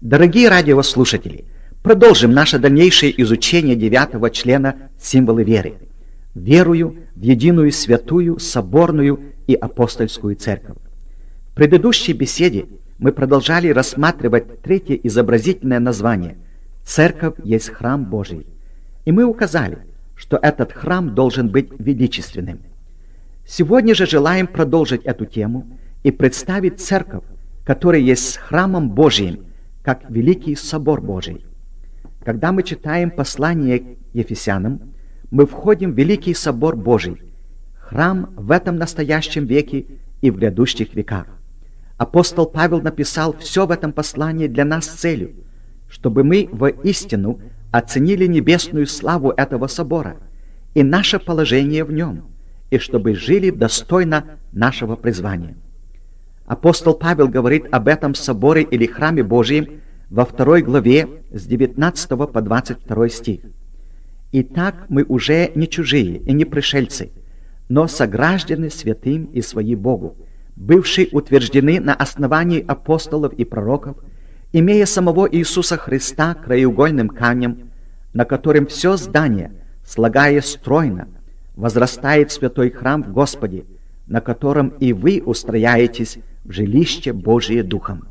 Дорогие радиослушатели, продолжим наше дальнейшее изучение 9-го члена «Символы веры». Верую в единую святую, соборную и апостольскую церковь. В предыдущей беседе мы продолжали рассматривать третье изобразительное название «Церковь есть храм Божий». И мы указали, что этот храм должен быть величественным. Сегодня же желаем продолжить эту тему и представить церковь, которая есть храмом Божиим, как великий собор Божий. Когда мы читаем послание к Ефесянам, мы входим в великий собор Божий, храм в этом настоящем веке и в грядущих веках. Апостол Павел написал все в этом послании для нас с целью, чтобы мы воистину оценили небесную славу этого собора и наше положение в нем, и чтобы жили достойно нашего призвания. Апостол Павел говорит об этом соборе или храме Божьем во 2 главе с 19 по 22 стих. «Итак, мы уже не чужие и не пришельцы, но согражданы святым и свои Богу, бывшие утверждены на основании апостолов и пророков, имея самого Иисуса Христа краеугольным камнем, на котором все здание, слагая стройно, возрастает святой храм в Господе, на котором и вы устрояетесь в жилище Божие Духом».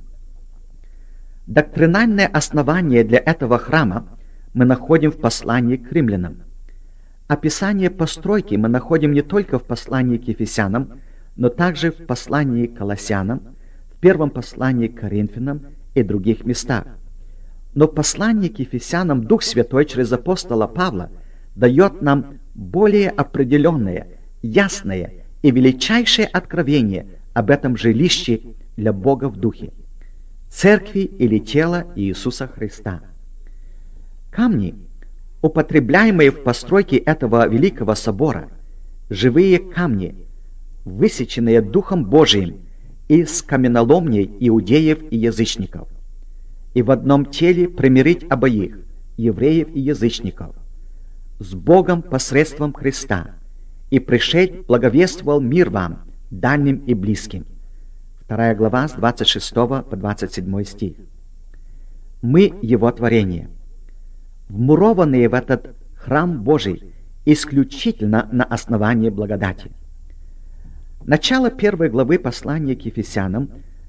Доктринальное основание для этого храма мы находим в послании к римлянам. Описание постройки мы находим не только в послании к Ефесянам, но также в послании к Колоссянам, в первом послании к Коринфянам и других местах. Но в послании к Ефесянам Дух Святой через апостола Павла дает нам более определенное, ясное и величайшее откровение об этом жилище для Бога в Духе, церкви или тела Иисуса Христа. Камни, употребляемые в постройке этого великого собора, живые камни, высеченные Духом Божиим из каменоломней иудеев и язычников, и в одном теле примирить обоих, евреев и язычников, с Богом посредством Христа, и пришедь благовествовал мир вам, дальним и близким. 2 глава с 26 по 27 стих. Мы Его творение, вмурованные в этот храм Божий исключительно на основании благодати. Начало 1 главы послания к Ефесянам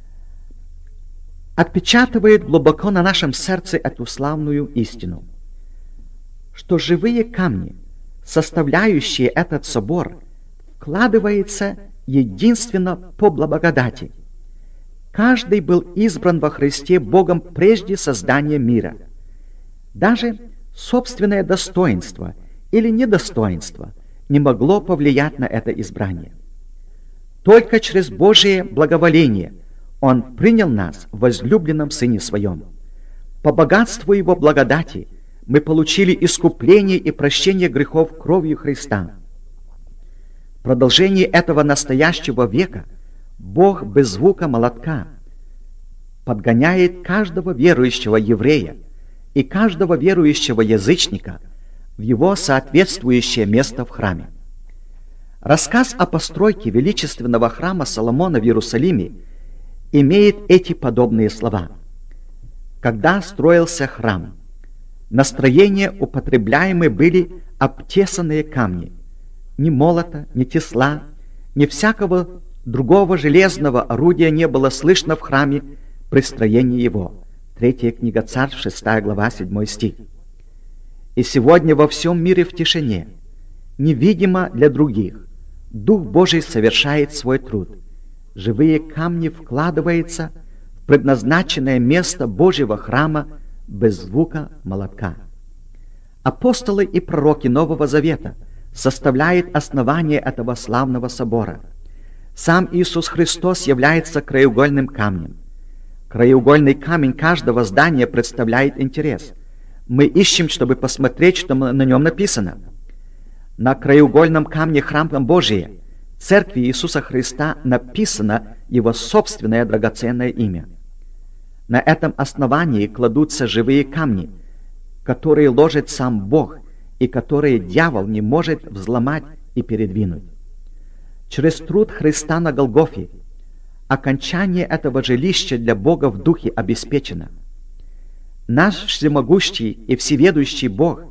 отпечатывает глубоко на нашем сердце эту славную истину, что живые камни, составляющие этот собор, вкладываются единственно по благодати. Каждый был избран во Христе Богом прежде создания мира. Даже собственное достоинство или недостоинство не могло повлиять на это избрание. Только через Божие благоволение Он принял нас в возлюбленном Сыне Своем. По богатству Его благодати мы получили искупление и прощение грехов кровью Христа. В продолжении этого настоящего века Бог без звука молотка подгоняет каждого верующего еврея и каждого верующего язычника в его соответствующее место в храме. Рассказ о постройке величественного храма Соломона в Иерусалиме имеет эти подобные слова. Когда строился храм, на строение употребляемы были обтесанные камни. Ни молота, ни тесла, ни всякого другого железного орудия не было слышно в храме при строении его. 3 книга Царств, 6 глава, 7 стих. И сегодня во всем мире в тишине, невидимо для других, Дух Божий совершает свой труд. Живые камни вкладываются в предназначенное место Божьего храма без звука молотка. Апостолы и пророки Нового Завета составляют основание этого славного собора. Сам Иисус Христос является краеугольным камнем. Краеугольный камень каждого здания представляет интерес. Мы ищем, чтобы посмотреть, что на нем написано. На краеугольном камне храма Божия, Церкви Иисуса Христа, написано Его собственное драгоценное имя. На этом основании кладутся живые камни, которые ложит сам Бог и которые дьявол не может взломать и передвинуть. Через труд Христа на Голгофе окончание этого жилища для Бога в Духе обеспечено. Наш всемогущий и всеведущий Бог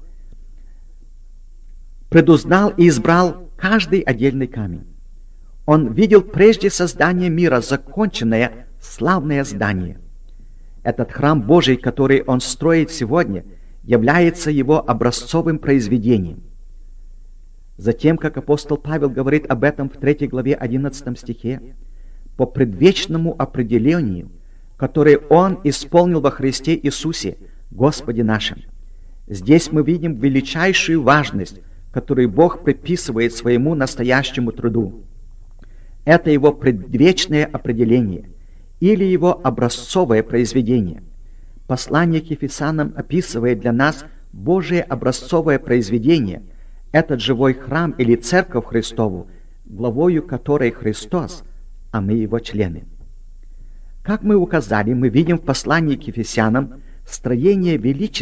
предузнал и избрал каждый отдельный камень. Он видел прежде создания мира законченное славное здание. Этот храм Божий, который Он строит сегодня, является Его образцовым произведением. Затем, как апостол Павел говорит об этом в 3 главе 11 стихе, по предвечному определению, которое Он исполнил во Христе Иисусе, Господе нашим. Здесь мы видим величайшую важность, которую Бог приписывает своему настоящему труду. Это Его предвечное определение или Его образцовое произведение. Послание к Ефесянам описывает для нас Божие образцовое произведение, этот живой храм или церковь Христову, главою которой Христос, а мы Его члены. Как мы указали, мы видим в послании к Ефесянам строение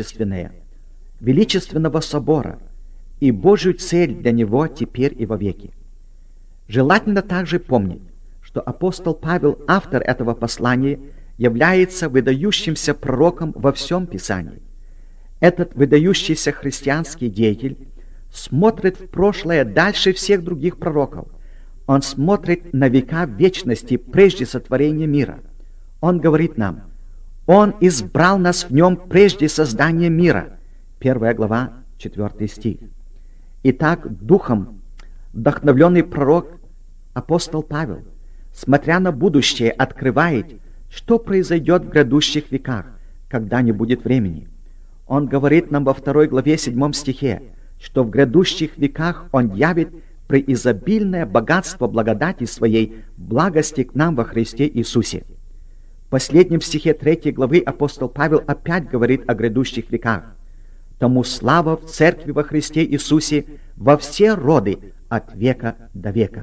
величественного собора и Божью цель для него теперь и вовеки. Желательно также помнить, что апостол Павел, автор этого послания, является выдающимся пророком во всем Писании. Этот выдающийся христианский деятель смотрит в прошлое дальше всех других пророков. Он смотрит на века вечности прежде сотворения мира. Он говорит нам: Он избрал нас в Нем прежде создания мира. 1 глава, 4 стих. Итак, духом вдохновленный пророк апостол Павел, смотря на будущее, открывает, что произойдет в грядущих веках, когда не будет времени. Он говорит нам во 2 главе 7 стихе, что в грядущих веках Он явит преизобильное богатство благодати Своей, благости к нам во Христе Иисусе. В последнем стихе 3 главы апостол Павел опять говорит о грядущих веках. Тому слава в Церкви во Христе Иисусе во все роды от века до века.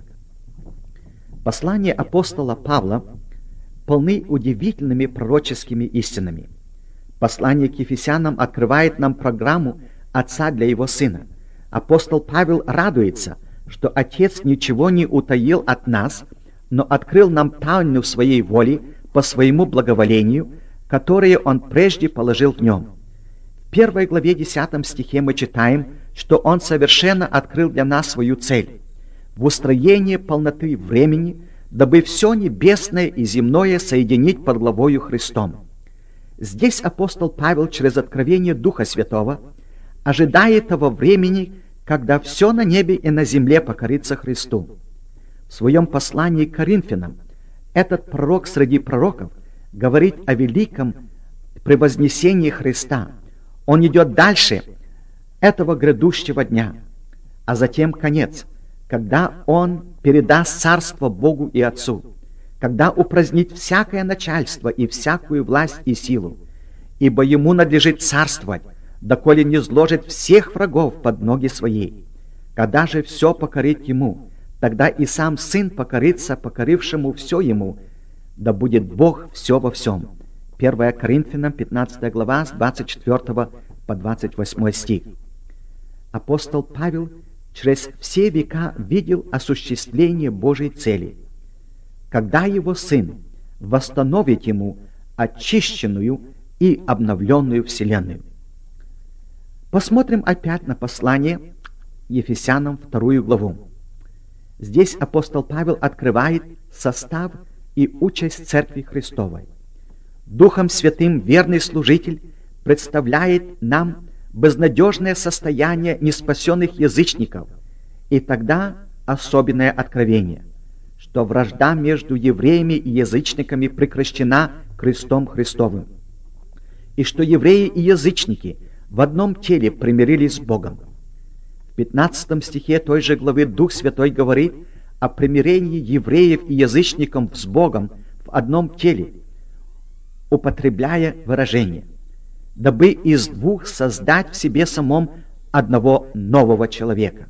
Послания апостола Павла полны удивительными пророческими истинами. Послание к Ефесянам открывает нам программу Отца для Его Сына. Апостол Павел радуется, что Отец ничего не утаил от нас, но открыл нам тайну Своей воли по Своему благоволению, которое Он прежде положил в Нем. В 1 главе 10 стихе мы читаем, что Он совершенно открыл для нас свою цель в устроении полноты времени, дабы все небесное и земное соединить под главою Христом. Здесь апостол Павел через откровение Духа Святого ожидает того времени, когда все на небе и на земле покорится Христу. В своем послании к Коринфянам этот пророк среди пророков говорит о великом превознесении Христа. Он идет дальше этого грядущего дня, а затем конец, когда Он передаст царство Богу и Отцу, когда упразднит всякое начальство и всякую власть и силу, ибо Ему надлежит царствовать, доколе не сложит всех врагов под ноги Своей. Когда же все покорит Ему, тогда и сам Сын покорится покорившему все Ему, да будет Бог все во всем. 1 Коринфянам 15 глава с 24 по 28 стих. Апостол Павел через все века видел осуществление Божьей цели, когда Его Сын восстановит Ему очищенную и обновленную вселенную. Посмотрим опять на послание Ефесянам 2 главу. Здесь апостол Павел открывает состав и участь Церкви Христовой. Духом Святым верный служитель представляет нам безнадежное состояние неспасенных язычников, и тогда особенное откровение, что вражда между евреями и язычниками прекращена крестом Христовым, и что евреи и язычники в одном теле примирились с Богом. В 15 стихе той же главы Дух Святой говорит о примирении евреев и язычников с Богом в одном теле, употребляя выражение «дабы из двух создать в себе самом одного нового человека».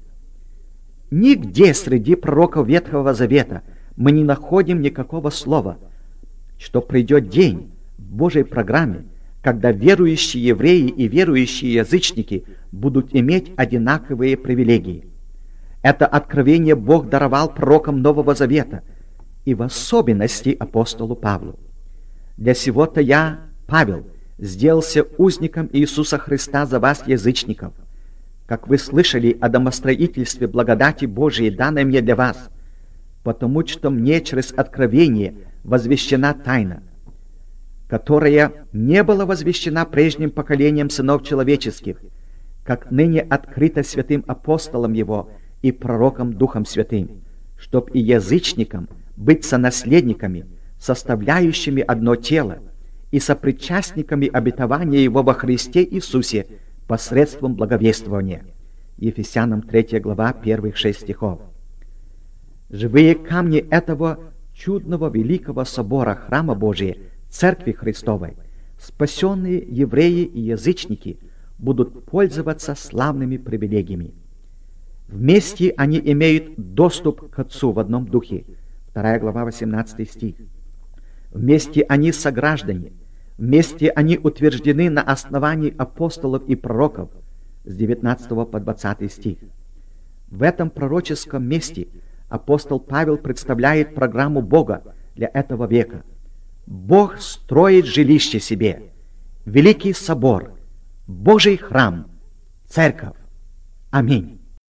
Нигде среди пророков Ветхого Завета мы не находим никакого слова, что придет день в Божьей программе, когда верующие евреи и верующие язычники будут иметь одинаковые привилегии. Это откровение Бог даровал пророкам Нового Завета, и в особенности апостолу Павлу. Для сего-то я, Павел, сделался узником Иисуса Христа за вас, язычников, как вы слышали о домостроительстве благодати Божией, данной мне для вас, потому что мне через откровение возвещена тайна, которая не была возвещена прежним поколением сынов человеческих, как ныне открыто святым апостолом его и пророком Духом Святым, чтоб и язычникам быть сонаследниками, составляющими одно тело, и сопричастниками обетования его во Христе Иисусе посредством благовествования. Ефесянам 3 глава, первых 6 стихов. Живые камни этого чудного великого собора храма Божия, Церкви Христовой, спасенные евреи и язычники будут пользоваться славными привилегиями. Вместе они имеют доступ к Отцу в одном духе. 2 глава, 18 стих. Вместе они сограждане. Вместе они утверждены на основании апостолов и пророков с 19 по 20 стих. В этом пророческом месте апостол Павел представляет программу Бога для этого века. Бог строит жилище себе, великий собор, Божий храм, церковь. Аминь.